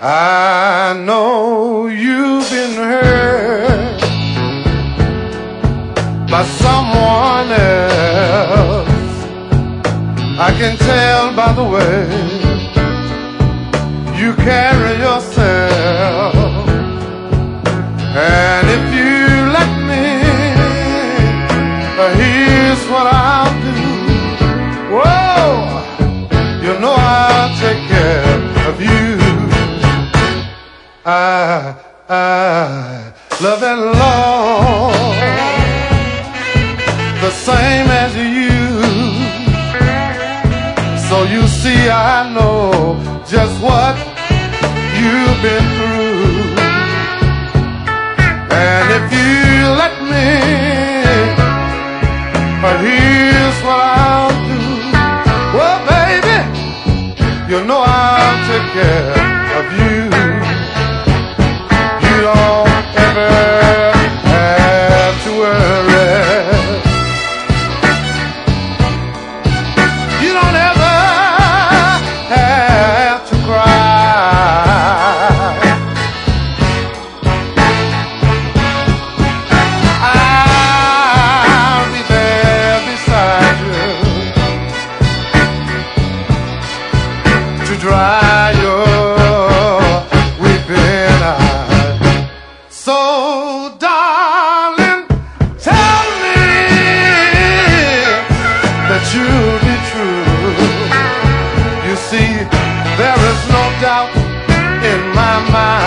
I know you've been hurt by someone else. I can tell by the way you carry yourself. And if you let me, here's what I'll do. Whoa, you know I'll take care of you. I love and long the same as you. So you see, I know just what you've been through. And if you let me, here's what I'll do. Well, baby, you know I'll take care of you. You don't ever have to worry. You don't ever have to cry. I'll be there beside you to dry your weeping eyes. So, darling, tell me that you'll be true. You see, there is no doubt in my mind